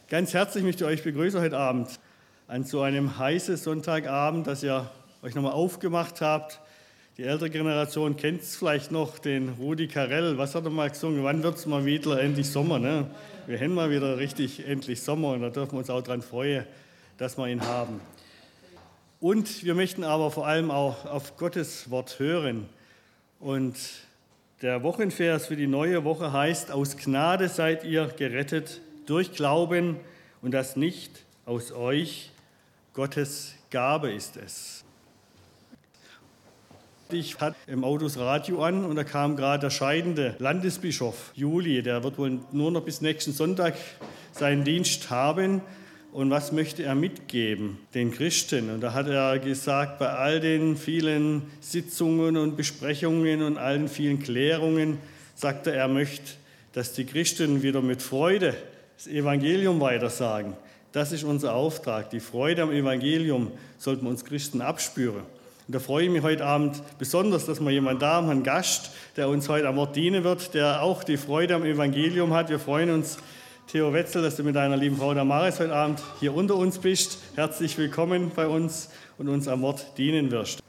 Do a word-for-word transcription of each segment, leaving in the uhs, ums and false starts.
Ganz herzlich möchte ich euch begrüßen heute Abend an so einem heißen Sonntagabend, dass ihr euch nochmal aufgemacht habt. Die ältere Generation kennt es vielleicht noch, den Rudi Carrell. Was hat er mal gesungen? Wann wird es mal wieder endlich Sommer? Ne? Wir haben mal wieder richtig endlich Sommer und da dürfen wir uns auch daran freuen, dass wir ihn haben. Und wir möchten aber vor allem auch auf Gottes Wort hören. Und der Wochenvers für die neue Woche heißt: Aus Gnade seid ihr gerettet durch Glauben und das nicht aus euch, Gottes Gabe ist es. Ich hatte im Auto das Radio an und da kam gerade der scheidende Landesbischof Juli. Der wird wohl nur noch bis nächsten Sonntag seinen Dienst haben. Und was möchte er mitgeben den Christen? Und da hat er gesagt, bei all den vielen Sitzungen und Besprechungen und allen vielen Klärungen, sagt er, er möchte, dass die Christen wieder mit Freude das Evangelium weitersagen. Das ist unser Auftrag. Die Freude am Evangelium sollten wir uns Christen abspüren. Und da freue ich mich heute Abend besonders, dass wir jemanden da haben, einen Gast, der uns heute am Wort dienen wird, der auch die Freude am Evangelium hat. Wir freuen uns, Theo Wetzel, dass du mit deiner lieben Frau Damaris heute Abend hier unter uns bist. Herzlich willkommen bei uns und uns am Wort dienen wirst.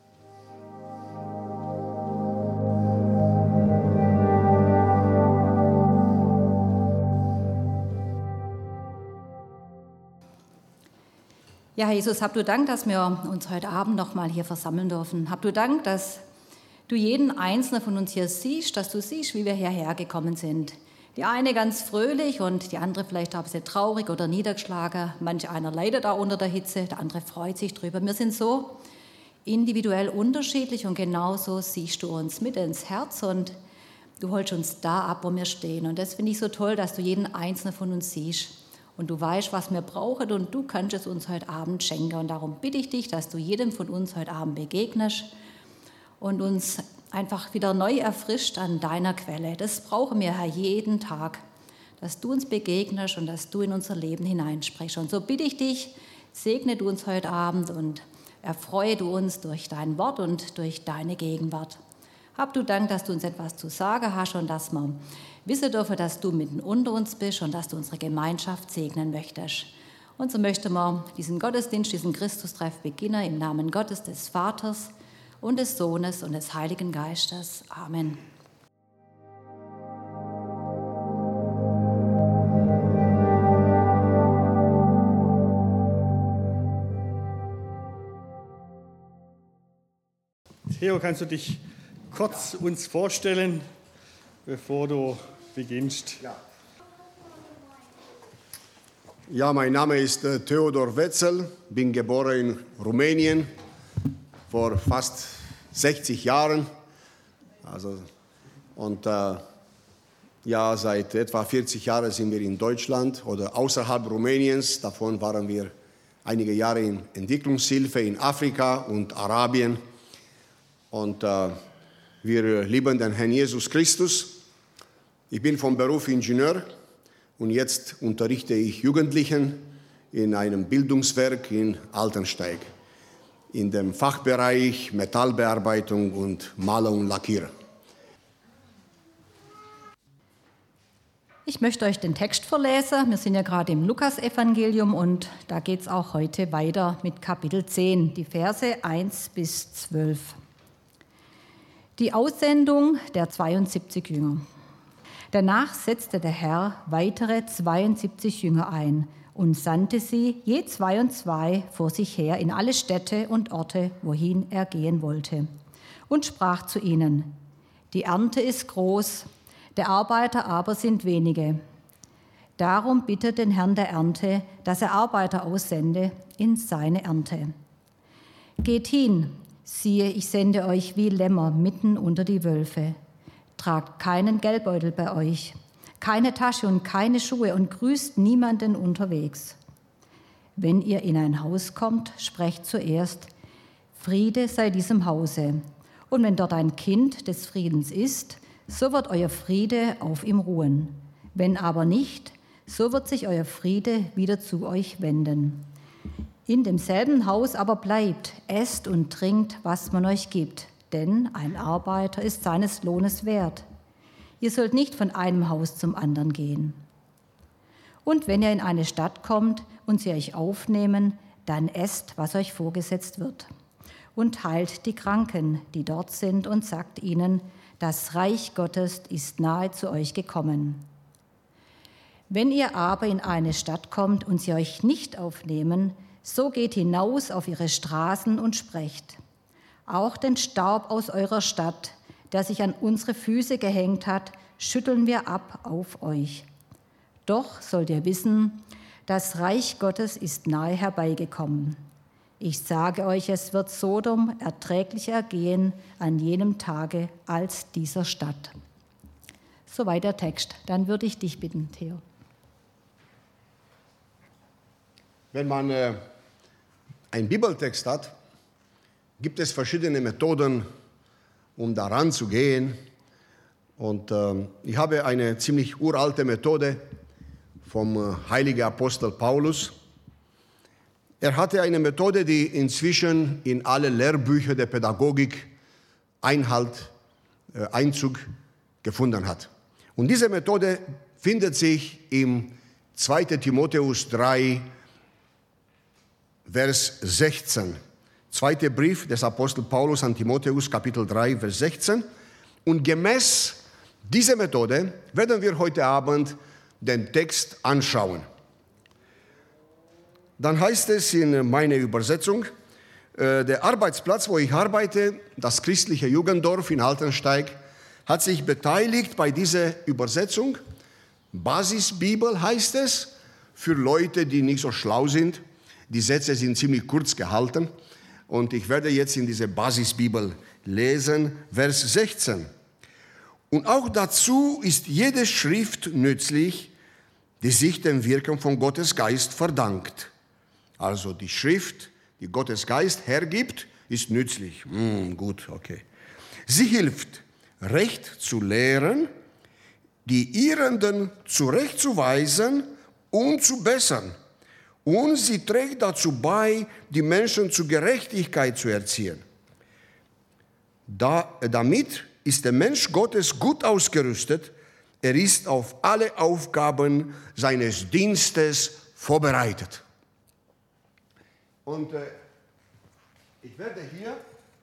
Ja, Herr Jesus, hab du Dank, dass wir uns heute Abend noch mal hier versammeln dürfen. Hab du Dank, dass du jeden Einzelnen von uns hier siehst, dass du siehst, wie wir hierher gekommen sind. Die eine ganz fröhlich und die andere vielleicht auch ein bisschen traurig oder niedergeschlagen. Manch einer leidet auch unter der Hitze, der andere freut sich drüber. Wir sind so individuell unterschiedlich und genauso siehst du uns mit ins Herz und du holst uns da ab, wo wir stehen. Und das finde ich so toll, dass du jeden Einzelnen von uns siehst. Und du weißt, was wir brauchen und du kannst es uns heute Abend schenken. Und darum bitte ich dich, dass du jedem von uns heute Abend begegnest und uns einfach wieder neu erfrischt an deiner Quelle. Das brauchen wir, Herr, jeden Tag, dass du uns begegnest und dass du in unser Leben hineinsprichst. Und so bitte ich dich, segne du uns heute Abend und erfreue du uns durch dein Wort und durch deine Gegenwart. Hab du Dank, dass du uns etwas zu sagen hast und dass wir wissen dürfen, dass du mitten unter uns bist und dass du unsere Gemeinschaft segnen möchtest. Und so möchten wir diesen Gottesdienst, diesen Christustreff beginnen im Namen Gottes, des Vaters und des Sohnes und des Heiligen Geistes. Amen. Theo, kannst du dich kurz uns vorstellen, bevor du beginnst? Ja, ja mein Name ist äh, Theodor Wetzel, bin geboren in Rumänien vor fast sechzig Jahren. Also, und äh, ja, seit etwa vierzig Jahren sind wir in Deutschland oder außerhalb Rumäniens. Davon waren wir einige Jahre in Entwicklungshilfe in Afrika und Arabien. Und äh, wir lieben den Herrn Jesus Christus. Ich bin vom Beruf Ingenieur und jetzt unterrichte ich Jugendlichen in einem Bildungswerk in Altensteig, in dem Fachbereich Metallbearbeitung und Maler und Lackierer. Ich möchte euch den Text vorlesen. Wir sind ja gerade im Lukasevangelium und da geht es auch heute weiter mit Kapitel zehn, die Verse eins bis zwölf. Die Aussendung der zweiundsiebzig Jünger. Danach setzte der Herr weitere zweiundsiebzig Jünger ein und sandte sie je zwei und zwei vor sich her in alle Städte und Orte, wohin er gehen wollte, und sprach zu ihnen: Die Ernte ist groß, der Arbeiter aber sind wenige. Darum bittet den Herrn der Ernte, dass er Arbeiter aussende in seine Ernte. Geht hin, siehe, ich sende euch wie Lämmer mitten unter die Wölfe. Tragt keinen Geldbeutel bei euch, keine Tasche und keine Schuhe und grüßt niemanden unterwegs. Wenn ihr in ein Haus kommt, sprecht zuerst: Friede sei diesem Hause. Und wenn dort ein Kind des Friedens ist, so wird euer Friede auf ihm ruhen. Wenn aber nicht, so wird sich euer Friede wieder zu euch wenden. In demselben Haus aber bleibt, esst und trinkt, was man euch gibt, denn ein Arbeiter ist seines Lohnes wert. Ihr sollt nicht von einem Haus zum anderen gehen. Und wenn ihr in eine Stadt kommt und sie euch aufnehmen, dann esst, was euch vorgesetzt wird. Und heilt die Kranken, die dort sind, und sagt ihnen, das Reich Gottes ist nahe zu euch gekommen. Wenn ihr aber in eine Stadt kommt und sie euch nicht aufnehmen, so geht hinaus auf ihre Straßen und sprecht. Auch den Staub aus eurer Stadt, der sich an unsere Füße gehängt hat, schütteln wir ab auf euch. Doch sollt ihr wissen, das Reich Gottes ist nahe herbeigekommen. Ich sage euch, es wird Sodom erträglicher ergehen an jenem Tage als dieser Stadt. Soweit der Text. Dann würde ich dich bitten, Theo. Wenn man äh, einen Bibeltext hat, gibt es verschiedene Methoden, um daran zu gehen. Und äh, ich habe eine ziemlich uralte Methode vom äh, heiligen Apostel Paulus. Er hatte eine Methode, die inzwischen in alle Lehrbücher der Pädagogik Einhalt, äh, Einzug gefunden hat. Und diese Methode findet sich im zweiten Timotheus drei, Vers sechzehn. Zweiter Brief des Apostel Paulus an Timotheus, Kapitel drei, Vers sechzehn. Und gemäß dieser Methode werden wir heute Abend den Text anschauen. Dann heißt es in meiner Übersetzung, äh, der Arbeitsplatz, wo ich arbeite, das christliche Jugenddorf in Altensteig, hat sich beteiligt bei dieser Übersetzung. Basisbibel heißt es, für Leute, die nicht so schlau sind. Die Sätze sind ziemlich kurz gehalten. Und ich werde jetzt in diese Basisbibel lesen, Vers sechzehn. Und auch dazu ist jede Schrift nützlich, die sich dem Wirken von Gottes Geist verdankt. Also die Schrift, die Gottes Geist hergibt, ist nützlich. Hm, gut, okay. Sie hilft, Recht zu lehren, die Irrenden zurechtzuweisen und zu bessern. Und sie trägt dazu bei, die Menschen zur Gerechtigkeit zu erziehen. Da, damit ist der Mensch Gottes gut ausgerüstet. Er ist auf alle Aufgaben seines Dienstes vorbereitet. Und äh, ich werde hier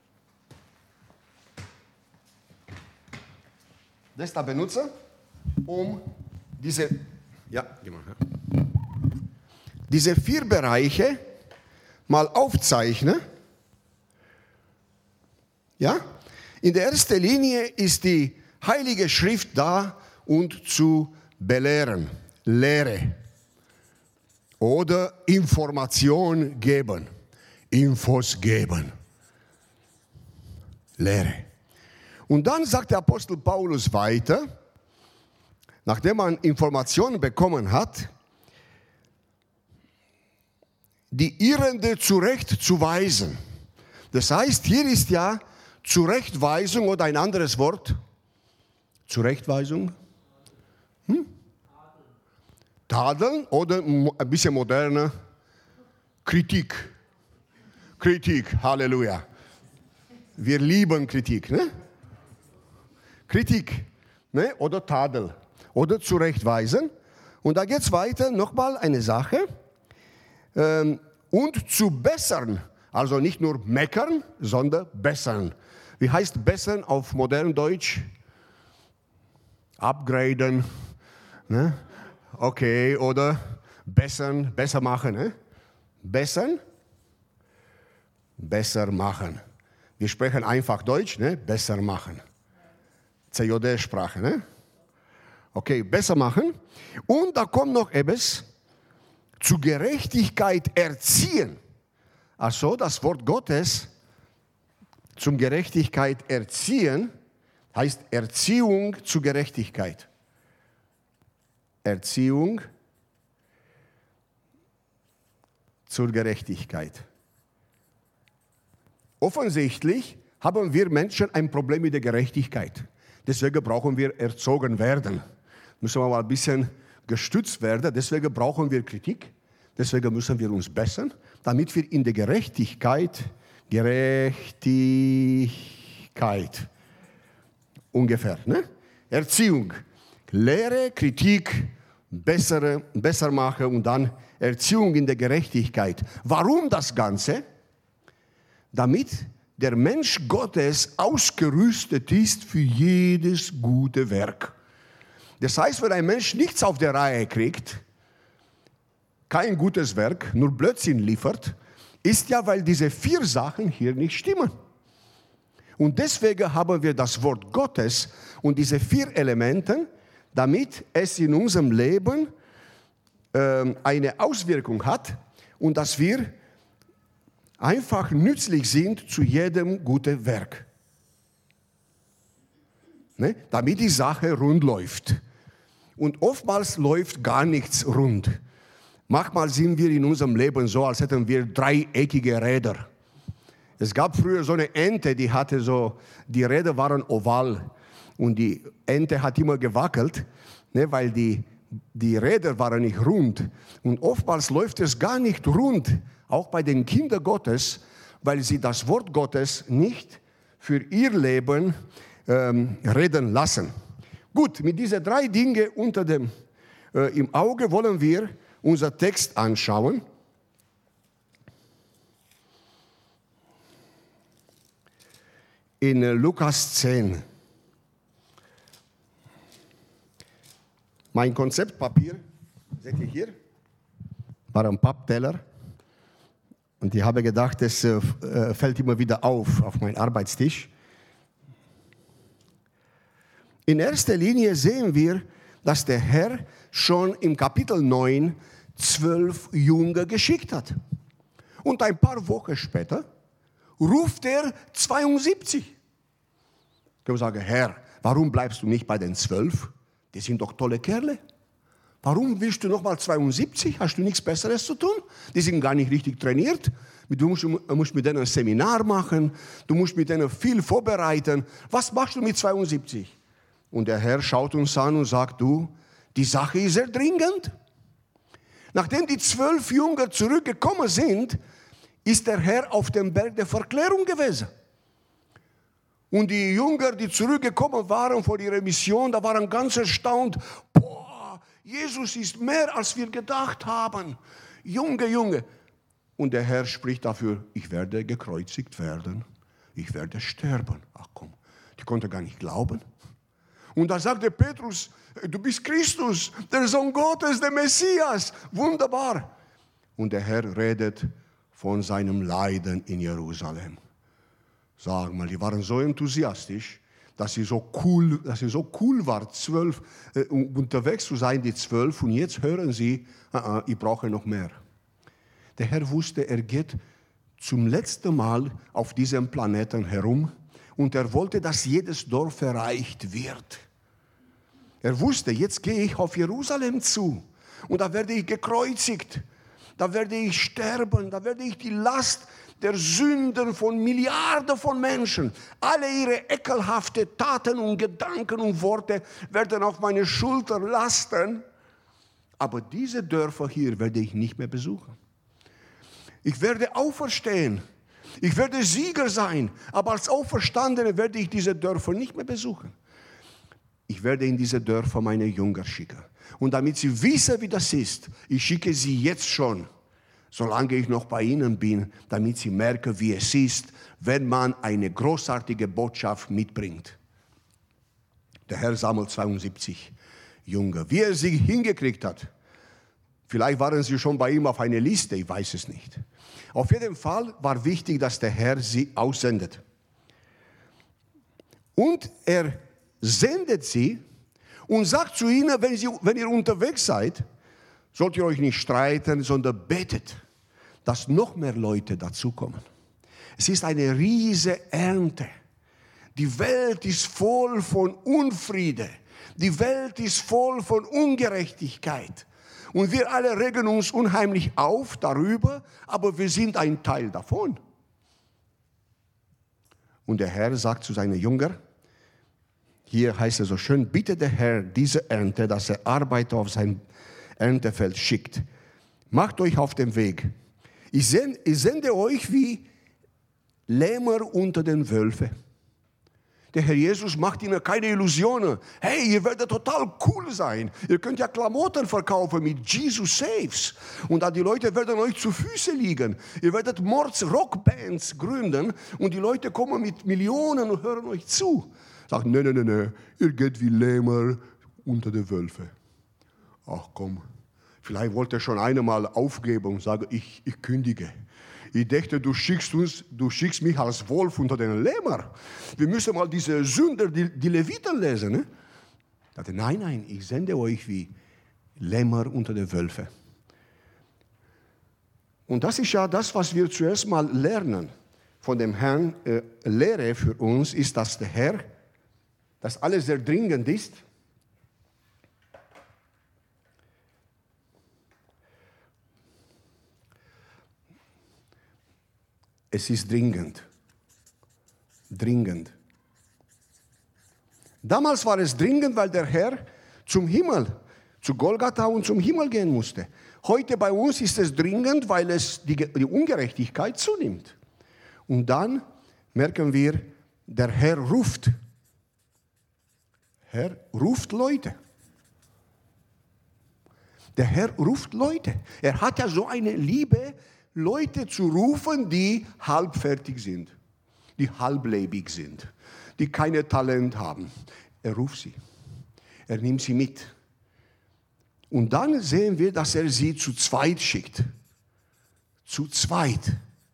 das da benutzen, um diese, ja, diese vier Bereiche mal aufzeichnen. Ja? In der ersten Linie ist die Heilige Schrift da und zu belehren, Lehre. Oder Information geben, Infos geben, Lehre. Und dann sagt der Apostel Paulus weiter, nachdem man Informationen bekommen hat, die Irrende zurechtzuweisen. Das heißt, hier ist ja Zurechtweisung oder ein anderes Wort. Zurechtweisung? Hm? Tadeln oder ein bisschen moderner Kritik. Kritik, Halleluja. Wir lieben Kritik, ne? Kritik, ne? Oder Tadel oder zurechtweisen. Und da geht es weiter, nochmal eine Sache. Ähm, und zu bessern, also nicht nur meckern, sondern bessern. Wie heißt bessern auf modern Deutsch? Upgraden, ne? Okay, oder bessern, besser machen. Ne? Bessern, besser machen. Wir sprechen einfach Deutsch, ne? Besser machen. C J D-Sprache. Ne? Okay, besser machen. Und da kommt noch etwas, zu Gerechtigkeit erziehen. Also das Wort Gottes zum Gerechtigkeit erziehen heißt Erziehung zu Gerechtigkeit. Erziehung zur Gerechtigkeit. Offensichtlich haben wir Menschen ein Problem mit der Gerechtigkeit. Deswegen brauchen wir erzogen werden. Müssen wir mal ein bisschen gestützt werden. Deswegen brauchen wir Kritik. Deswegen müssen wir uns bessern, damit wir in der Gerechtigkeit, Gerechtigkeit, ungefähr, ne? Erziehung. Lehre, Kritik, bessere, besser mache und dann Erziehung in der Gerechtigkeit. Warum das Ganze? Damit der Mensch Gottes ausgerüstet ist für jedes gute Werk. Das heißt, wenn ein Mensch nichts auf der Reihe kriegt, kein gutes Werk, nur Blödsinn liefert, ist ja, weil diese vier Sachen hier nicht stimmen. Und deswegen haben wir das Wort Gottes und diese vier Elemente, damit es in unserem Leben äh, eine Auswirkung hat und dass wir einfach nützlich sind zu jedem guten Werk. Ne? Damit die Sache rund läuft. Und oftmals läuft gar nichts rund. Manchmal sind wir in unserem Leben so, als hätten wir dreieckige Räder. Es gab früher so eine Ente, die hatte so, die Räder waren oval. Und die Ente hat immer gewackelt, ne, weil die, die Räder waren nicht rund. Und oftmals läuft es gar nicht rund, auch bei den Kindern Gottes, weil sie das Wort Gottes nicht für ihr Leben ähm, reden lassen. Gut, mit diesen drei Dingen unter dem, äh, im Auge wollen wir unser Text anschauen. In äh, Lukas zehn. Mein Konzeptpapier, seht ihr hier, war ein Pappteller. Und ich habe gedacht, es äh, fällt immer wieder auf, auf meinen Arbeitstisch. In erster Linie sehen wir, dass der Herr schon im Kapitel neun zwölf Jünger geschickt hat. Und ein paar Wochen später ruft er zweiundsiebzig. Ich kann sagen, Herr, warum bleibst du nicht bei den zwölf? Die sind doch tolle Kerle. Warum willst du nochmal zweiundsiebzig? Hast du nichts Besseres zu tun? Die sind gar nicht richtig trainiert. Du musst, musst mit denen ein Seminar machen. Du musst mit denen viel vorbereiten. Was machst du mit zweiundsiebzig? Und der Herr schaut uns an und sagt, du, die Sache ist sehr dringend. Nachdem die zwölf Jünger zurückgekommen sind, ist der Herr auf dem Berg der Verklärung gewesen. Und die Jünger, die zurückgekommen waren vor ihrer Mission, da waren ganz erstaunt. Boah, Jesus ist mehr, als wir gedacht haben. Junge, Junge. Und der Herr spricht dafür, ich werde gekreuzigt werden. Ich werde sterben. Ach komm, die konnten gar nicht glauben. Und da sagte Petrus, du bist Christus, der Sohn Gottes, der Messias. Wunderbar. Und der Herr redet von seinem Leiden in Jerusalem. Sag mal, die waren so enthusiastisch, dass sie so cool, dass sie so cool war, zwölf, äh, unterwegs zu sein, die zwölf. Und jetzt hören sie, uh -uh, ich brauche noch mehr. Der Herr wusste, er geht zum letzten Mal auf diesem Planeten herum. Und er wollte, dass jedes Dorf erreicht wird. Er wusste, jetzt gehe ich auf Jerusalem zu. Und da werde ich gekreuzigt. Da werde ich sterben. Da werde ich die Last der Sünden von Milliarden von Menschen, alle ihre ekelhaften Taten und Gedanken und Worte werden auf meine Schulter lasten. Aber diese Dörfer hier werde ich nicht mehr besuchen. Ich werde auferstehen. Ich werde Sieger sein, aber als Auferstandene werde ich diese Dörfer nicht mehr besuchen. Ich werde in diese Dörfer meine Jünger schicken. Und damit sie wissen, wie das ist, ich schicke sie jetzt schon, solange ich noch bei ihnen bin, damit sie merken, wie es ist, wenn man eine großartige Botschaft mitbringt. Der Herr sammelt zweiundsiebzig Jünger. Wie er sie hingekriegt hat, vielleicht waren sie schon bei ihm auf einer Liste, ich weiß es nicht. Auf jeden Fall war wichtig, dass der Herr sie aussendet. Und er sendet sie und sagt zu ihnen, wenn, sie, wenn ihr unterwegs seid, sollt ihr euch nicht streiten, sondern betet, dass noch mehr Leute dazukommen. Es ist eine riesige Ernte. Die Welt ist voll von Unfriede. Die Welt ist voll von Ungerechtigkeit. Und wir alle regen uns unheimlich auf darüber, aber wir sind ein Teil davon. Und der Herr sagt zu seinen Jüngern, hier heißt es so schön, bitte der Herr diese Ernte, dass er Arbeiter auf sein Erntefeld schickt. Macht euch auf den Weg. Ich sende, ich sende euch wie Lämmer unter den Wölfen. Der Herr Jesus macht ihnen keine Illusionen. Hey, ihr werdet total cool sein. Ihr könnt ja Klamotten verkaufen mit Jesus Saves. Und dann die Leute werden euch zu Füßen liegen. Ihr werdet Mords-Rockbands gründen und die Leute kommen mit Millionen und hören euch zu. Sagt, nein, nein, nein, nein, ihr geht wie Lämmer unter die Wölfe. Ach komm, vielleicht wollte er schon einmal aufgeben und sagen, ich, ich kündige. Ich dachte, du schickst, uns, du schickst mich als Wolf unter den Lämmer. Wir müssen mal diese Sünder, die, die Leviten lesen. Ne? Ich dachte, nein, nein, ich sende euch wie Lämmer unter den Wölfen. Und das ist ja das, was wir zuerst mal lernen von dem Herrn. Äh, Lehre für uns ist, dass der Herr, dass alles sehr dringend ist. Es ist dringend. Dringend. Damals war es dringend, weil der Herr zum Himmel, zu Golgatha und zum Himmel gehen musste. Heute bei uns ist es dringend, weil es die, die Ungerechtigkeit zunimmt. Und dann merken wir, der Herr ruft. Herr ruft Leute. Der Herr ruft Leute. Er hat ja so eine Liebe, Leute zu rufen, die halbfertig sind, die halblebig sind, die keine Talent haben. Er ruft sie. Er nimmt sie mit. Und dann sehen wir, dass er sie zu zweit schickt. Zu zweit.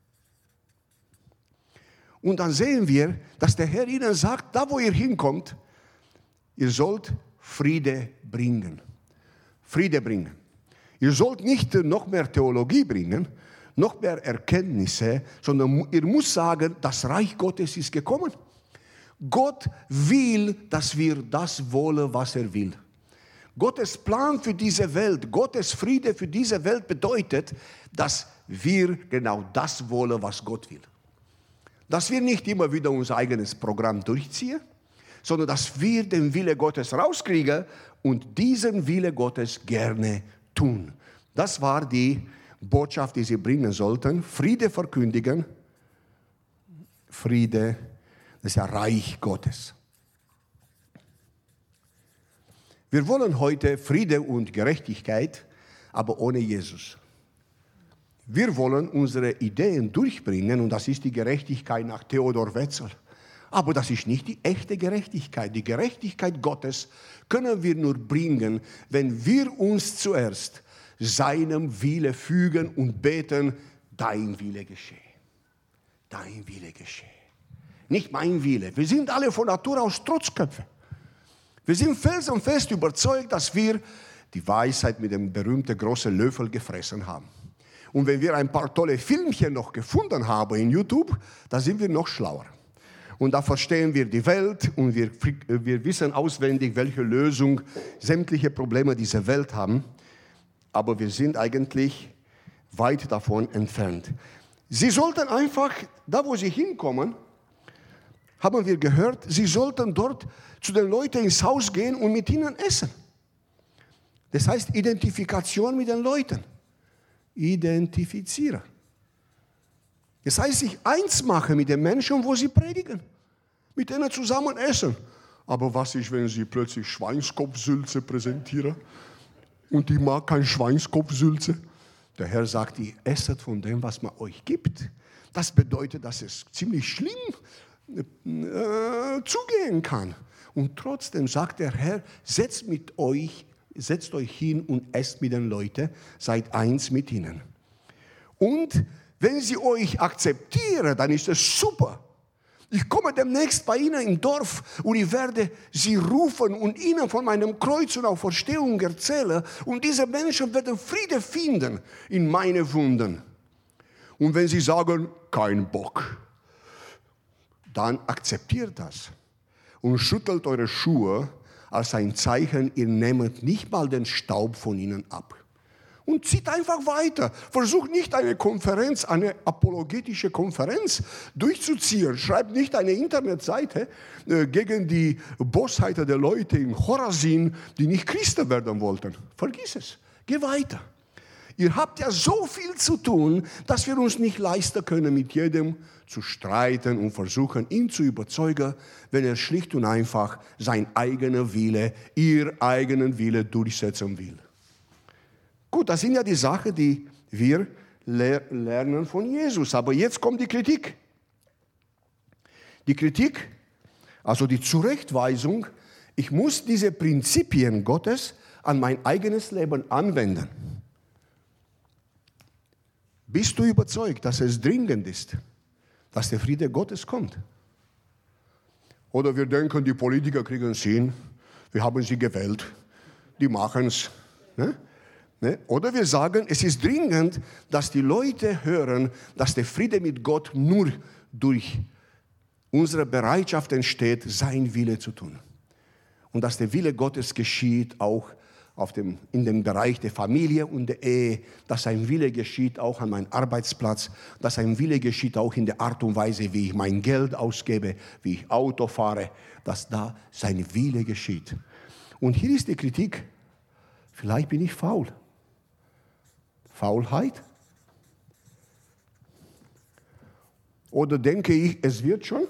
Und dann sehen wir, dass der Herr ihnen sagt, da wo ihr hinkommt, ihr sollt Friede bringen. Friede bringen. Ihr sollt nicht noch mehr Theologie bringen, noch mehr Erkenntnisse, sondern ihr müsst sagen, das Reich Gottes ist gekommen. Gott will, dass wir das wollen, was er will. Gottes Plan für diese Welt, Gottes Friede für diese Welt bedeutet, dass wir genau das wollen, was Gott will. Dass wir nicht immer wieder unser eigenes Programm durchziehen, sondern dass wir den Wille Gottes rauskriegen und diesen Wille Gottes gerne tun. Das war die Botschaft, die sie bringen sollten. Friede verkündigen. Friede, das ist ja Reich Gottes. Wir wollen heute Friede und Gerechtigkeit, aber ohne Jesus. Wir wollen unsere Ideen durchbringen und das ist die Gerechtigkeit nach Theodor Wetzel. Aber das ist nicht die echte Gerechtigkeit. Die Gerechtigkeit Gottes können wir nur bringen, wenn wir uns zuerst seinem Wille fügen und beten, dein Wille geschehe. Dein Wille geschehe. Nicht mein Wille. Wir sind alle von Natur aus Trotzköpfe. Wir sind felsenfest überzeugt, dass wir die Weisheit mit dem berühmten großen Löffel gefressen haben. Und wenn wir ein paar tolle Filmchen noch gefunden haben in YouTube, da sind wir noch schlauer. Und da verstehen wir die Welt und wir, wir wissen auswendig, welche Lösung sämtliche Probleme dieser Welt haben. Aber wir sind eigentlich weit davon entfernt. Sie sollten einfach, da wo sie hinkommen, haben wir gehört, sie sollten dort zu den Leuten ins Haus gehen und mit ihnen essen. Das heißt Identifikation mit den Leuten. Identifizieren. Das heißt, sich eins machen mit den Menschen, wo sie predigen. Mit denen zusammen essen. Aber was ist, wenn sie plötzlich Schweinskopfsülze präsentieren? Und ich mag kein Schweinskopfsülze. Der Herr sagt, ihr esset von dem, was man euch gibt. Das bedeutet, dass es ziemlich schlimm äh, zugehen kann. Und trotzdem sagt der Herr, setzt mit euch, setzt euch hin und esst mit den Leuten, seid eins mit ihnen. Und wenn sie euch akzeptieren, dann ist es super. Ich komme demnächst bei Ihnen im Dorf und ich werde Sie rufen und Ihnen von meinem Kreuz und Auferstehung erzählen. Und diese Menschen werden Friede finden in meine Wunden. Und wenn Sie sagen, kein Bock, dann akzeptiert das. Und schüttelt eure Schuhe als ein Zeichen, ihr nehmt nicht mal den Staub von ihnen ab. Und zieht einfach weiter. Versucht nicht eine Konferenz, eine apologetische Konferenz durchzuziehen. Schreibt nicht eine Internetseite äh, gegen die Bosheit der Leute in Chorazin, die nicht Christen werden wollten. Vergiss es. Geh weiter. Ihr habt ja so viel zu tun, dass wir uns nicht leisten können, mit jedem zu streiten und versuchen, ihn zu überzeugen, wenn er schlicht und einfach sein eigener Wille, ihr eigenen Wille durchsetzen will. Gut, das sind ja die Sachen, die wir lernen von Jesus. Aber jetzt kommt die Kritik. Die Kritik, also die Zurechtweisung, ich muss diese Prinzipien Gottes an mein eigenes Leben anwenden. Bist du überzeugt, dass es dringend ist, dass der Friede Gottes kommt? Oder wir denken, die Politiker kriegen es hin, wir haben sie gewählt, die machen es. Ne? Ne? Oder wir sagen, es ist dringend, dass die Leute hören, dass der Friede mit Gott nur durch unsere Bereitschaft entsteht, sein Wille zu tun. Und dass der Wille Gottes geschieht auch auf dem, in dem Bereich der Familie und der Ehe, dass sein Wille geschieht auch an meinem Arbeitsplatz, dass sein Wille geschieht auch in der Art und Weise, wie ich mein Geld ausgebe, wie ich Auto fahre, dass da sein Wille geschieht. Und hier ist die Kritik, vielleicht bin ich faul. Faulheit? Oder denke ich, es wird schon?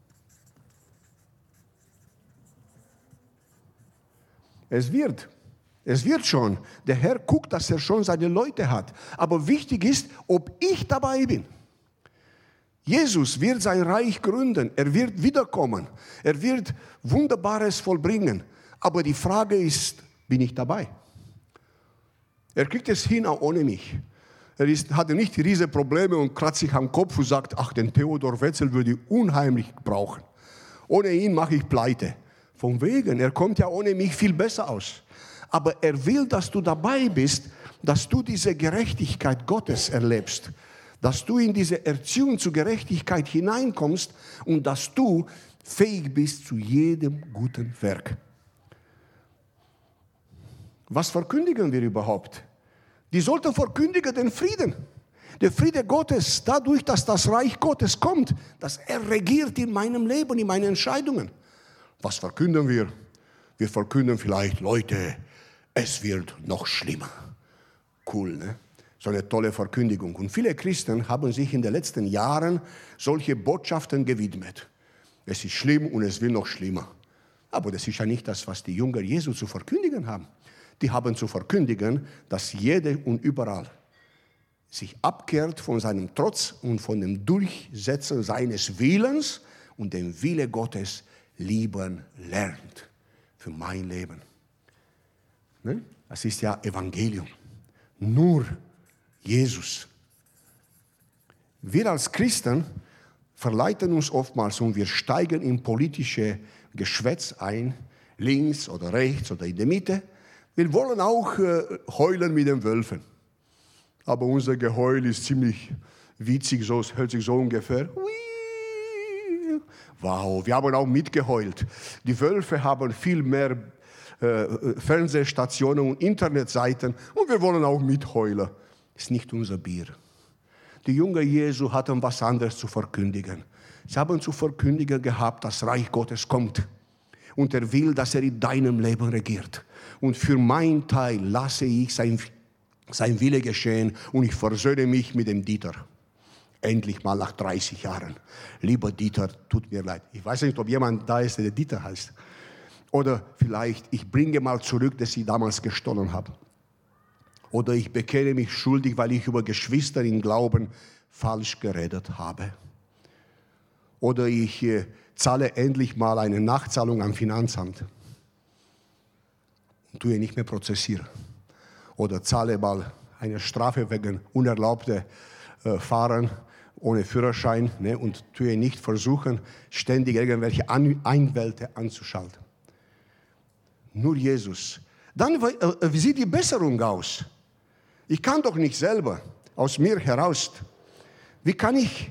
Es wird. Es wird schon. Der Herr guckt, dass er schon seine Leute hat. Aber wichtig ist, ob ich dabei bin. Jesus wird sein Reich gründen. Er wird wiederkommen. Er wird Wunderbares vollbringen. Aber die Frage ist, bin ich dabei? Er kriegt es hin, auch ohne mich. Er ist, hatte nicht riesige Probleme und kratzt sich am Kopf und sagt, ach, den Theodor Wetzel würde ich unheimlich brauchen. Ohne ihn mache ich pleite. Von wegen, er kommt ja ohne mich viel besser aus. Aber er will, dass du dabei bist, dass du diese Gerechtigkeit Gottes erlebst, dass du in diese Erziehung zur Gerechtigkeit hineinkommst und dass du fähig bist zu jedem guten Werk. Was verkündigen wir überhaupt? Die sollten verkündigen den Frieden. Der Friede Gottes, dadurch, dass das Reich Gottes kommt, dass er regiert in meinem Leben, in meinen Entscheidungen. Was verkünden wir? Wir verkünden vielleicht, Leute, es wird noch schlimmer. Cool, ne? So eine tolle Verkündigung. Und viele Christen haben sich in den letzten Jahren solche Botschaften gewidmet. Es ist schlimm und es wird noch schlimmer. Aber das ist ja nicht das, was die Jünger Jesu zu verkündigen haben. Die haben zu verkündigen, dass jede und überall sich abkehrt von seinem Trotz und von dem Durchsetzen seines Willens und dem Wille Gottes lieben lernt für mein Leben. Ne? Das ist ja Evangelium. Nur Jesus. Wir als Christen verleiten uns oftmals und wir steigen in politische Geschwätz ein, links oder rechts oder in der Mitte. Wir wollen auch äh, heulen mit den Wölfen. Aber unser Geheul ist ziemlich witzig, so, es hört sich so ungefähr. Wow, wir haben auch mitgeheult. Die Wölfe haben viel mehr äh, Fernsehstationen und Internetseiten und wir wollen auch mitheulen. Das ist nicht unser Bier. Die Jünger Jesu hatten was anderes zu verkündigen. Sie haben zu verkündigen gehabt, dass das Reich Gottes kommt. Und er will, dass er in deinem Leben regiert. Und für meinen Teil lasse ich sein, sein Wille geschehen und ich versöhne mich mit dem Dieter. Endlich mal nach dreißig Jahren. Lieber Dieter, tut mir leid. Ich weiß nicht, ob jemand da ist, der Dieter heißt. Oder vielleicht, ich bringe mal zurück, dass ich damals gestohlen habe. Oder ich bekenne mich schuldig, weil ich über Geschwister im Glauben falsch geredet habe. Oder ich äh, zahle endlich mal eine Nachzahlung am Finanzamt. Und tue nicht mehr prozessieren. Oder zahle mal eine Strafe wegen unerlaubter äh, Fahren ohne Führerschein, ne, und tue nicht versuchen, ständig irgendwelche An- Einwälte anzuschalten. Nur Jesus. Dann, äh, wie sieht die Besserung aus? Ich kann doch nicht selber aus mir heraus. Wie kann ich,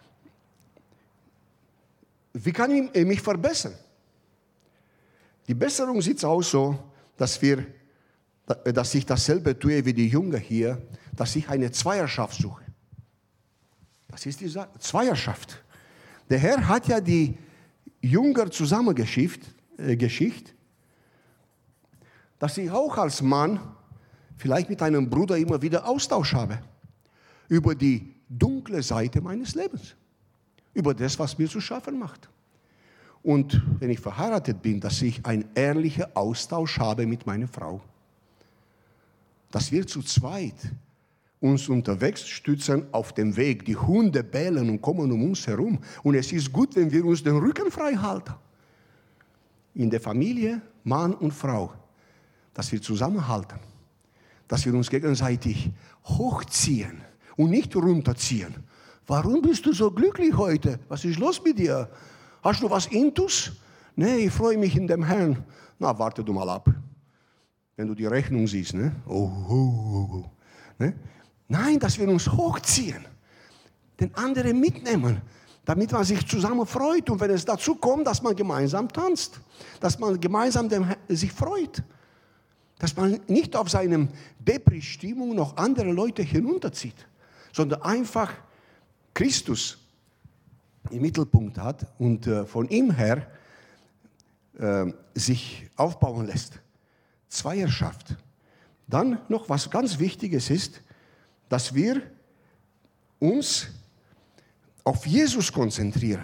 wie kann ich mich verbessern? Die Besserung sieht aus so, dass, wir, dass ich dasselbe tue wie die Jünger hier, dass ich eine Zweierschaft suche. Das ist die Sache. Zweierschaft. Der Herr hat ja die Jünger zusammengeschickt, äh, Geschichte, dass ich auch als Mann vielleicht mit einem Bruder immer wieder Austausch habe über die dunkle Seite meines Lebens, über das, was mir zu schaffen macht. Und wenn ich verheiratet bin, dass ich einen ehrlichen Austausch habe mit meiner Frau. Dass wir zu zweit uns unterwegs stützen auf dem Weg. Die Hunde bellen und kommen um uns herum. Und es ist gut, wenn wir uns den Rücken frei halten. In der Familie, Mann und Frau, dass wir zusammenhalten. Dass wir uns gegenseitig hochziehen und nicht runterziehen. Warum bist du so glücklich heute? Was ist los mit dir? Hast du was Intus? Nee, ich freue mich in dem Herrn. Na, warte du mal ab. Wenn du die Rechnung siehst, ne? Oh, oh, oh, oh. Ne? Nein, dass wir uns hochziehen, den anderen mitnehmen, damit man sich zusammen freut. Und wenn es dazu kommt, dass man gemeinsam tanzt, dass man gemeinsam dem, sich freut, dass man nicht auf seine Depri-Stimmung noch andere Leute hinunterzieht, sondern einfach Christus im Mittelpunkt hat und äh, von ihm her äh, sich aufbauen lässt. Zweierschaft. Dann noch was ganz Wichtiges ist, dass wir uns auf Jesus konzentrieren.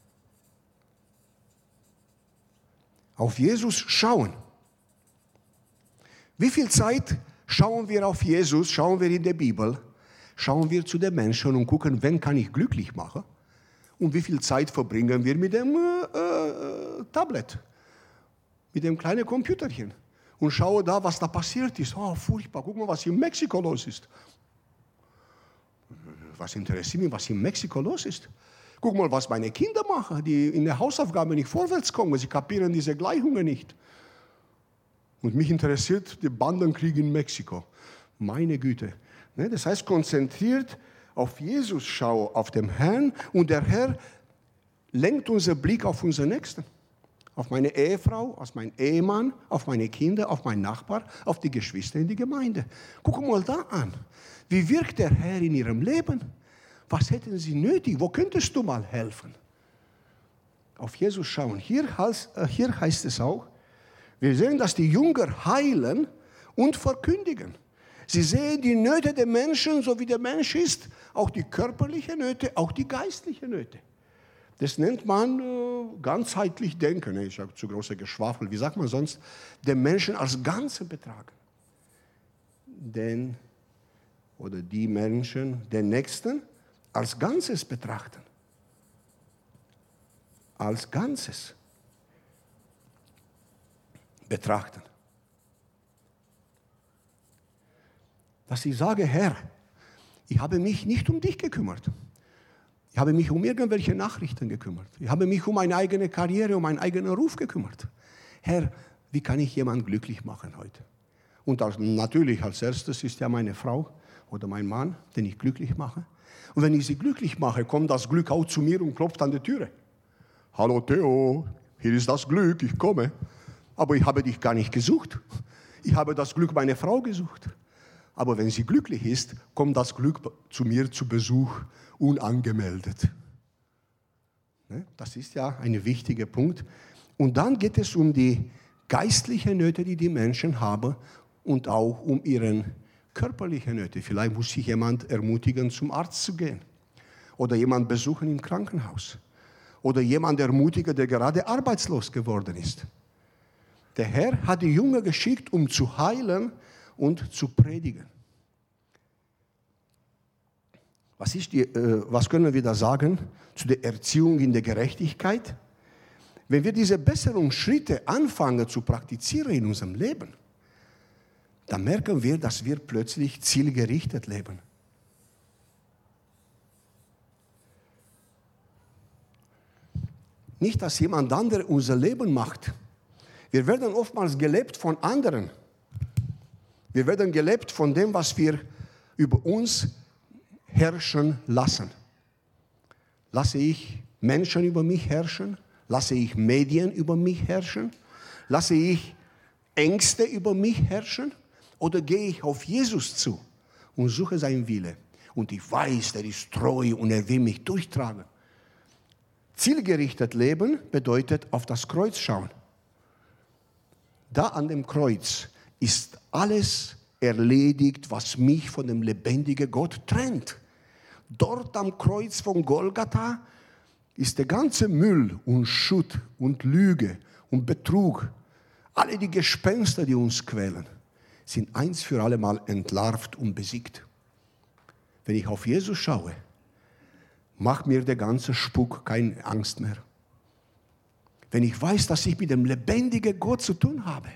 Auf Jesus schauen. Wie viel Zeit schauen wir auf Jesus, schauen wir in der Bibel, schauen wir zu den Menschen und gucken, wen kann ich glücklich machen? Und wie viel Zeit verbringen wir mit dem äh, äh, Tablet, mit dem kleinen Computerchen und schaue da, was da passiert ist. Oh, furchtbar, guck mal, was in Mexiko los ist. Was interessiert mich, was in Mexiko los ist? Guck mal, was meine Kinder machen, die in der Hausaufgabe nicht vorwärts kommen. Sie kapieren diese Gleichungen nicht. Und mich interessiert der Bandenkrieg in Mexiko. Meine Güte. Das heißt, konzentriert auf Jesus schaue, auf den Herrn, und der Herr lenkt unseren Blick auf unseren Nächsten. Auf meine Ehefrau, auf meinen Ehemann, auf meine Kinder, auf meinen Nachbar, auf die Geschwister in die Gemeinde. Guck mal da an. Wie wirkt der Herr in ihrem Leben? Was hätten sie nötig? Wo könntest du mal helfen? Auf Jesus schauen. Hier heißt, hier heißt es auch, wir sehen, dass die Jünger heilen und verkündigen. Sie sehen die Nöte der Menschen, so wie der Mensch ist, auch die körperlichen Nöte, auch die geistlichen Nöte. Das nennt man äh, ganzheitlich denken. Ich habe zu große Geschwafel. Wie sagt man sonst? Den Menschen als Ganze betragen. Den oder die Menschen, den Nächsten, als Ganzes betrachten. Als Ganzes betrachten. Dass ich sage, Herr, ich habe mich nicht um dich gekümmert. Ich habe mich um irgendwelche Nachrichten gekümmert. Ich habe mich um meine eigene Karriere, um meinen eigenen Ruf gekümmert. Herr, wie kann ich jemanden glücklich machen heute? Und als, natürlich als erstes ist ja meine Frau oder mein Mann, den ich glücklich mache. Und wenn ich sie glücklich mache, kommt das Glück auch zu mir und klopft an die Türe. Hallo Theo, hier ist das Glück, ich komme. Aber ich habe dich gar nicht gesucht. Ich habe das Glück meiner Frau gesucht. Aber wenn sie glücklich ist, kommt das Glück zu mir zu Besuch unangemeldet. Das ist ja ein wichtiger Punkt. Und dann geht es um die geistlichen Nöte, die die Menschen haben, und auch um ihre körperlichen Nöte. Vielleicht muss sich jemand ermutigen, zum Arzt zu gehen. Oder jemand besuchen im Krankenhaus. Oder jemand ermutigen, der gerade arbeitslos geworden ist. Der Herr hat die Jünger geschickt, um zu heilen und zu predigen. Was, ist die, äh, was können wir da sagen zu der Erziehung in der Gerechtigkeit? Wenn wir diese Besserungsschritte anfangen zu praktizieren in unserem Leben, dann merken wir, dass wir plötzlich zielgerichtet leben. Nicht, dass jemand anderes unser Leben macht. Wir werden oftmals gelebt von anderen. Wir werden gelebt von dem, was wir über uns herrschen lassen. Lasse ich Menschen über mich herrschen? Lasse ich Medien über mich herrschen? Lasse ich Ängste über mich herrschen? Oder gehe ich auf Jesus zu und suche seinen Wille? Und ich weiß, er ist treu und er will mich durchtragen. Zielgerichtet leben bedeutet auf das Kreuz schauen. Da an dem Kreuz ist alles erledigt, was mich von dem lebendigen Gott trennt. Dort am Kreuz von Golgatha ist der ganze Müll und Schutt und Lüge und Betrug, alle die Gespenster, die uns quälen, sind eins für alle Mal entlarvt und besiegt. Wenn ich auf Jesus schaue, macht mir der ganze Spuk keine Angst mehr. Wenn ich weiß, dass ich mit dem lebendigen Gott zu tun habe,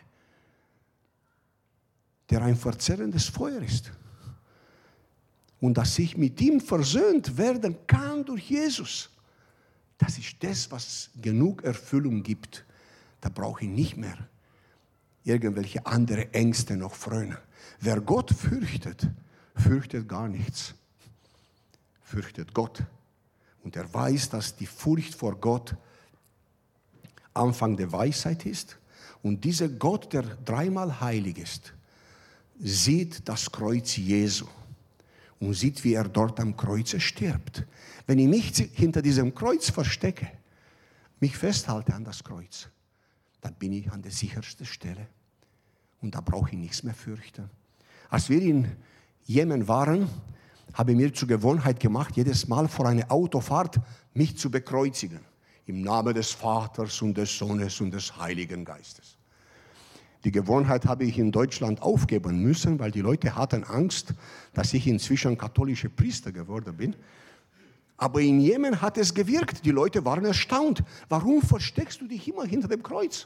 der ein verzehrendes Feuer ist, und dass ich mit ihm versöhnt werden kann durch Jesus, das ist das, was genug Erfüllung gibt. Da brauche ich nicht mehr irgendwelche andere Ängste noch frönen. Wer Gott fürchtet, fürchtet gar nichts. Fürchtet Gott. Und er weiß, dass die Furcht vor Gott Anfang der Weisheit ist. Und dieser Gott, der dreimal heilig ist, sieht das Kreuz Jesu und sieht, wie er dort am Kreuze stirbt. Wenn ich mich hinter diesem Kreuz verstecke, mich festhalte an das Kreuz, dann bin ich an der sichersten Stelle. Und da brauche ich nichts mehr fürchten. Als wir in Jemen waren, habe ich mir zur Gewohnheit gemacht, jedes Mal vor einer Autofahrt mich zu bekreuzigen. Im Namen des Vaters und des Sohnes und des Heiligen Geistes. Die Gewohnheit habe ich in Deutschland aufgeben müssen, weil die Leute hatten Angst, dass ich inzwischen katholischer Priester geworden bin. Aber in Jemen hat es gewirkt. Die Leute waren erstaunt. Warum versteckst du dich immer hinter dem Kreuz?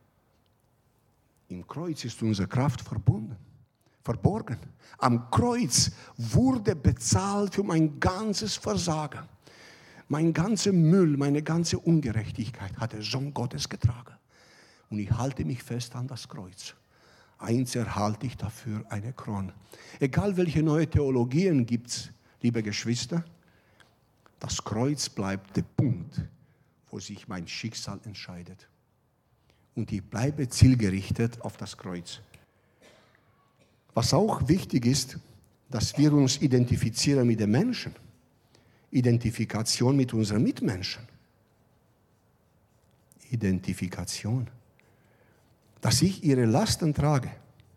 Im Kreuz ist unsere Kraft verbunden, verborgen. Am Kreuz wurde bezahlt für mein ganzes Versagen. Mein ganzer Müll, meine ganze Ungerechtigkeit hat der Sohn Gottes getragen. Und ich halte mich fest an das Kreuz. Eins erhalte ich dafür, eine Krone. Egal welche neue Theologien gibt es, liebe Geschwister, das Kreuz bleibt der Punkt, wo sich mein Schicksal entscheidet. Und ich bleibe zielgerichtet auf das Kreuz. Was auch wichtig ist, dass wir uns identifizieren mit den Menschen. Identifikation mit unseren Mitmenschen. Identifikation. Dass ich ihre Lasten trage.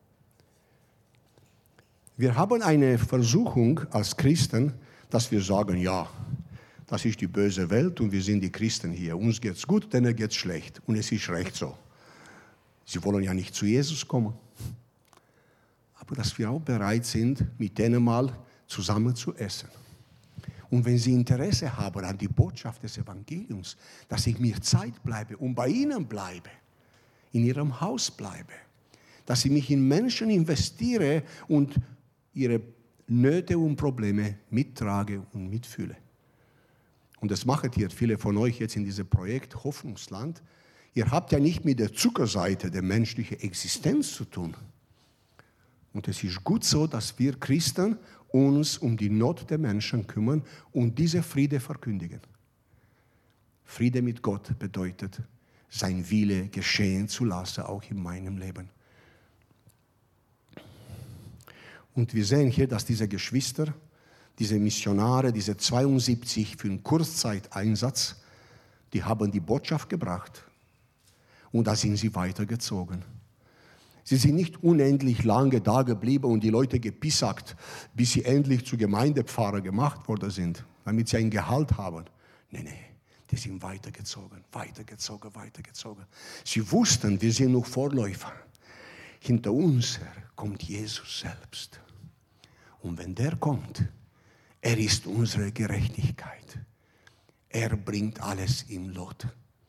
Wir haben eine Versuchung als Christen, dass wir sagen, ja, das ist die böse Welt und wir sind die Christen hier. Uns geht es gut, denen geht es schlecht. Und es ist recht so. Sie wollen ja nicht zu Jesus kommen. Aber dass wir auch bereit sind, mit denen mal zusammen zu essen. Und wenn sie Interesse haben an die Botschaft des Evangeliums, dass ich mir Zeit bleibe und bei ihnen bleibe, in ihrem Haus bleibe, dass ich mich in Menschen investiere und ihre Nöte und Probleme mittrage und mitfühle. Und das macht ihr viele von euch jetzt in diesem Projekt Hoffnungsland. Ihr habt ja nicht mit der Zuckerseite der menschlichen Existenz zu tun. Und es ist gut so, dass wir Christen uns um die Not der Menschen kümmern und diese Friede verkündigen. Friede mit Gott bedeutet, sein Wille geschehen zu lassen, auch in meinem Leben. Und wir sehen hier, dass diese Geschwister, diese Missionare, diese zweiundsiebzig für einen Kurzzeiteinsatz, die haben die Botschaft gebracht. Und da sind sie weitergezogen. Sie sind nicht unendlich lange da geblieben und die Leute gepisagt, bis sie endlich zu Gemeindepfarrer gemacht worden sind, damit sie ein Gehalt haben. Nein, nein, die sind weitergezogen, weitergezogen, weitergezogen. Sie wussten, wir sind noch Vorläufer. Hinter uns kommt Jesus selbst. Und wenn der kommt, er ist unsere Gerechtigkeit. Er bringt alles im Lot.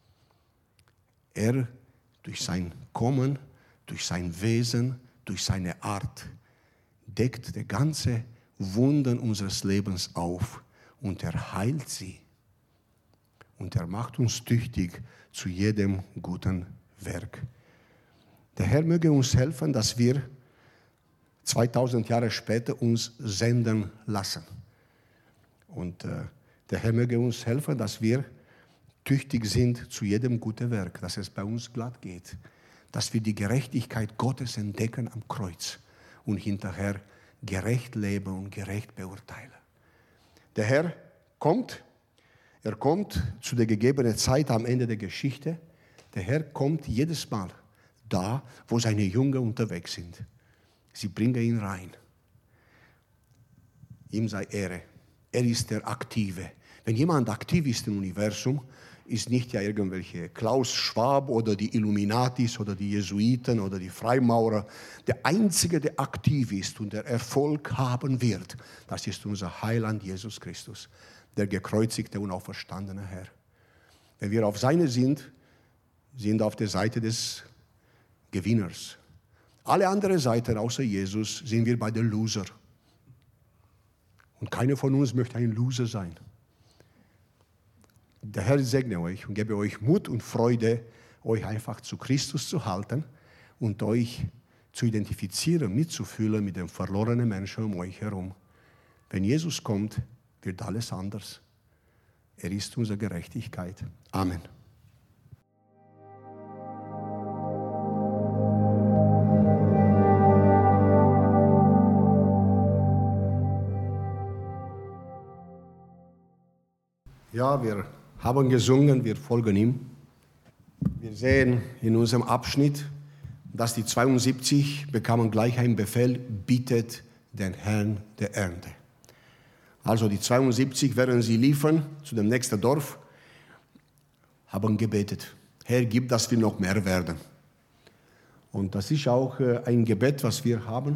Er durch sein Kommen, durch sein Wesen, durch seine Art, deckt die ganze Wunden unseres Lebens auf und er heilt sie. Und er macht uns tüchtig zu jedem guten Werk. Der Herr möge uns helfen, dass wir zweitausend Jahre später uns senden lassen. Und äh, der Herr möge uns helfen, dass wir tüchtig sind zu jedem guten Werk, dass es bei uns glatt geht, dass wir die Gerechtigkeit Gottes entdecken am Kreuz und hinterher gerecht leben und gerecht beurteilen. Der Herr kommt, er kommt zu der gegebenen Zeit am Ende der Geschichte. Der Herr kommt jedes Mal da, wo seine Jünger unterwegs sind. Sie bringen ihn rein. Ihm sei Ehre. Er ist der Aktive. Wenn jemand aktiv ist im Universum, ist nicht ja irgendwelche Klaus Schwab oder die Illuminatis oder die Jesuiten oder die Freimaurer. Der Einzige, der aktiv ist und der Erfolg haben wird, das ist unser Heiland Jesus Christus, der gekreuzigte und auferstandene Herr. Wenn wir auf seine sind, sind auf der Seite des Gewinners. Alle anderen Seiten außer Jesus sind wir bei den Loser. Und keiner von uns möchte ein Loser sein. Der Herr segne euch und gebe euch Mut und Freude, euch einfach zu Christus zu halten und euch zu identifizieren, mitzufühlen mit den verlorenen Menschen um euch herum. Wenn Jesus kommt, wird alles anders. Er ist unsere Gerechtigkeit. Amen. Ja, wir haben gesungen, wir folgen ihm. Wir sehen in unserem Abschnitt, dass die zweiundsiebzig bekamen gleich einen Befehl, bittet den Herrn der Ernte. Also die zweiundsiebzig, während sie liefern zu dem nächsten Dorf, haben gebetet. Herr, gib, dass wir noch mehr werden. Und das ist auch ein Gebet, was wir haben.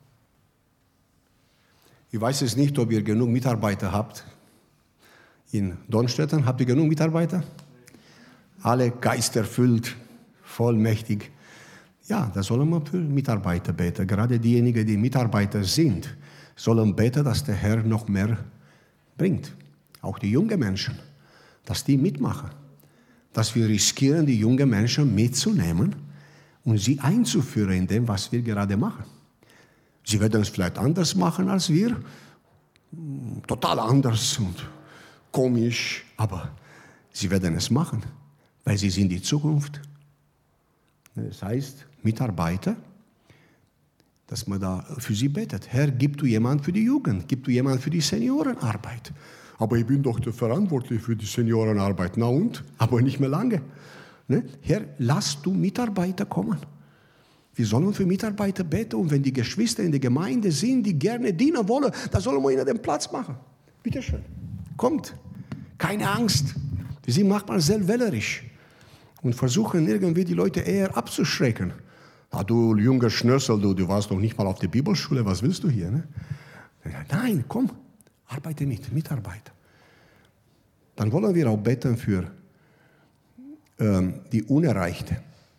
Ich weiß es nicht, ob ihr genug Mitarbeiter habt. In Dornstetten habt ihr genug Mitarbeiter? Alle geisterfüllt, vollmächtig. Ja, da sollen wir für Mitarbeiter beten. Gerade diejenigen, die Mitarbeiter sind, sollen beten, dass der Herr noch mehr bringt. Auch die jungen Menschen, dass die mitmachen. Dass wir riskieren, die jungen Menschen mitzunehmen und sie einzuführen in dem, was wir gerade machen. Sie werden es vielleicht anders machen als wir, total anders und komisch, aber sie werden es machen, weil sie sind die Zukunft. Das heißt, Mitarbeiter, dass man da für sie betet. Herr, gib du jemand für die Jugend, gib du jemand für die Seniorenarbeit. Aber ich bin doch der Verantwortliche für die Seniorenarbeit. Na und? Aber nicht mehr lange. Ne? Herr, lass du Mitarbeiter kommen. Wir sollen für Mitarbeiter beten und wenn die Geschwister in der Gemeinde sind, die gerne dienen wollen, dann sollen wir ihnen den Platz machen. Bitte schön. Kommt. Keine Angst. Wir sind manchmal sehr wählerisch und versuchen irgendwie die Leute eher abzuschrecken. Ah, du junger Schnörsel, du, du warst noch nicht mal auf der Bibelschule, was willst du hier? Ne? Nein, komm, arbeite mit, Mitarbeiter. Dann wollen wir auch beten für ähm, die Unerreichten.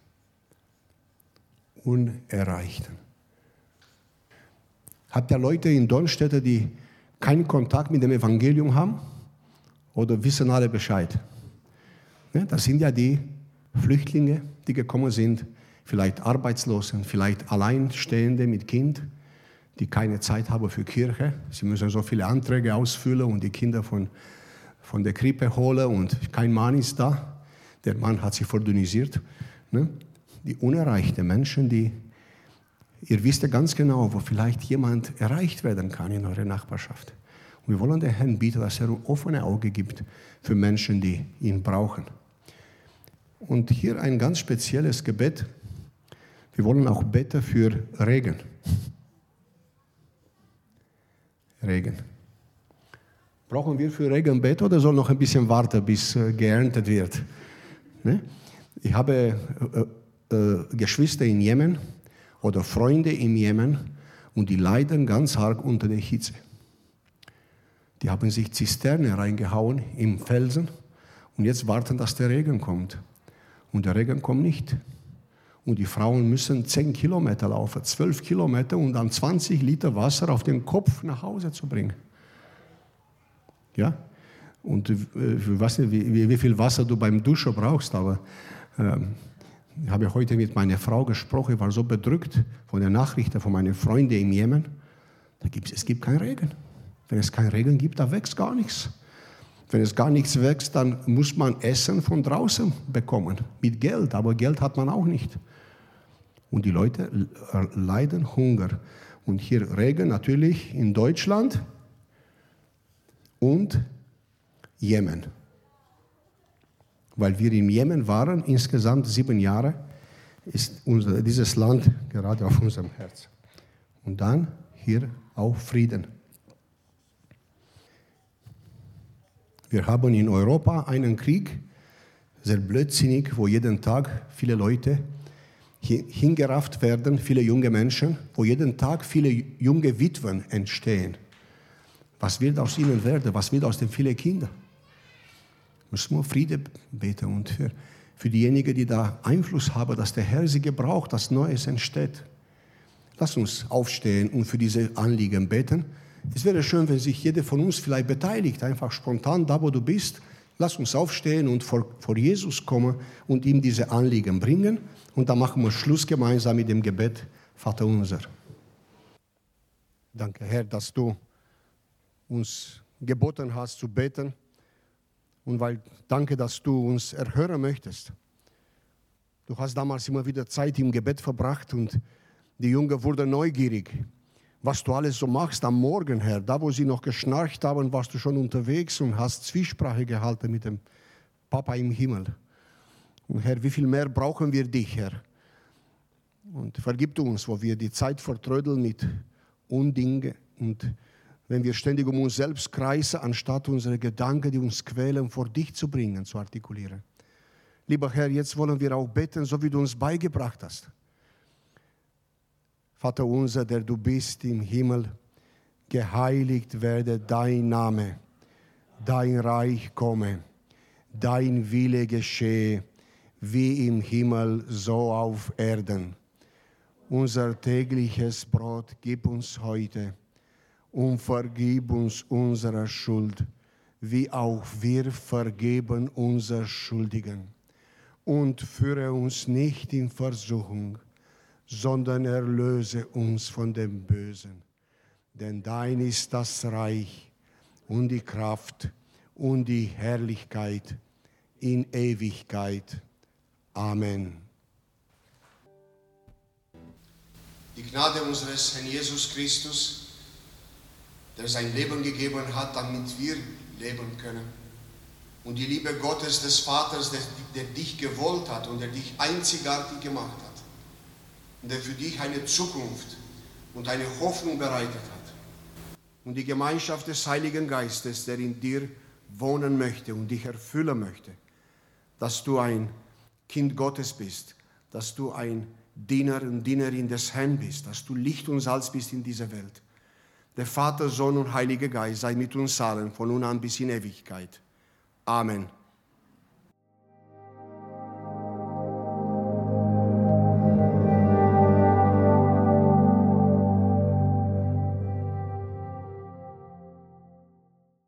Unerreichten. Habt ihr Leute in Dornstetten, die keinen Kontakt mit dem Evangelium haben? Oder wissen alle Bescheid? Ne? Das sind ja die Flüchtlinge, die gekommen sind, vielleicht Arbeitslosen, vielleicht Alleinstehende mit Kind, die keine Zeit haben für Kirche. Sie müssen so viele Anträge ausfüllen und die Kinder von, von der Krippe holen und kein Mann ist da. Der Mann hat sich verdünnisiert. Ne? Die unerreichten Menschen, die, ihr wisst ja ganz genau, wo vielleicht jemand erreicht werden kann in eurer Nachbarschaft. Und wir wollen den Herrn bitten, dass er ein offenes Auge gibt für Menschen, die ihn brauchen. Und hier ein ganz spezielles Gebet. Wir wollen auch beten für Regen. Regen. Brauchen wir für Regen beten oder soll noch ein bisschen warten, bis äh, geerntet wird? Ne? Ich habe äh, äh, Geschwister in Jemen oder Freunde in Jemen und die leiden ganz arg unter der Hitze. Die haben sich Zisterne reingehauen im Felsen und jetzt warten, dass der Regen kommt. Und der Regen kommt nicht. Und die Frauen müssen zehn Kilometer laufen, zwölf Kilometer und dann zwanzig Liter Wasser auf den Kopf nach Hause zu bringen. Ja? Und ich weiß nicht, wie, wie viel Wasser du beim Duschen brauchst, aber ähm, ich habe heute mit meiner Frau gesprochen, ich war so bedrückt von der Nachricht von meinen Freunden im Jemen. Da gibt's, es gibt keinen Regen. Wenn es keinen Regen gibt, da wächst gar nichts. Wenn es gar nichts wächst, dann muss man Essen von draußen bekommen, mit Geld, aber Geld hat man auch nicht. Und die Leute leiden Hunger. Und hier Regen natürlich in Deutschland und Jemen. Weil wir im Jemen waren, insgesamt sieben Jahre, ist unser, dieses Land gerade auf unserem Herz. Und dann hier auch Frieden. Wir haben in Europa einen Krieg, sehr blödsinnig, wo jeden Tag viele Leute hingerafft werden, viele junge Menschen, wo jeden Tag viele junge Witwen entstehen. Was wird aus ihnen werden? Was wird aus den vielen Kindern? Müssen wir Friede beten und für, für diejenigen, die da Einfluss haben, dass der Herr sie gebraucht, dass Neues entsteht. Lass uns aufstehen und für diese Anliegen beten. Es wäre schön, wenn sich jeder von uns vielleicht beteiligt, einfach spontan da, wo du bist. Lass uns aufstehen und vor, vor Jesus kommen und ihm diese Anliegen bringen. Und dann machen wir Schluss gemeinsam mit dem Gebet, Vater unser. Danke, Herr, dass du uns geboten hast zu beten. Und weil, danke, dass du uns erhören möchtest. Du hast damals immer wieder Zeit im Gebet verbracht und die Jungen wurden neugierig, was du alles so machst am Morgen, Herr. Da, wo sie noch geschnarcht haben, warst du schon unterwegs und hast Zwiesprache gehalten mit dem Papa im Himmel. Und Herr, wie viel mehr brauchen wir dich, Herr? Und vergib uns, wo wir die Zeit vertrödeln mit Undinge und wenn wir ständig um uns selbst kreisen, anstatt unsere Gedanken, die uns quälen, vor dich zu bringen, zu artikulieren. Lieber Herr, jetzt wollen wir auch beten, so wie du uns beigebracht hast. Vater unser, der du bist im Himmel, geheiligt werde dein Name, dein Reich komme, dein Wille geschehe, wie im Himmel, so auf Erden. Unser tägliches Brot gib uns heute und vergib uns unsere Schuld, wie auch wir vergeben unseren Schuldigen. Und führe uns nicht in Versuchung, sondern erlöse uns von dem Bösen. Denn dein ist das Reich und die Kraft und die Herrlichkeit in Ewigkeit. Amen. Die Gnade unseres Herrn Jesus Christus, der sein Leben gegeben hat, damit wir leben können. Und die Liebe Gottes, des Vaters, der, der dich gewollt hat und der dich einzigartig gemacht hat. Und der für dich eine Zukunft und eine Hoffnung bereitet hat. Und die Gemeinschaft des Heiligen Geistes, der in dir wohnen möchte und dich erfüllen möchte. Dass du ein Kind Gottes bist, dass du ein Diener und Dienerin des Herrn bist, dass du Licht und Salz bist in dieser Welt. Der Vater, Sohn und Heiliger Geist sei mit uns allen, von nun an bis in Ewigkeit. Amen.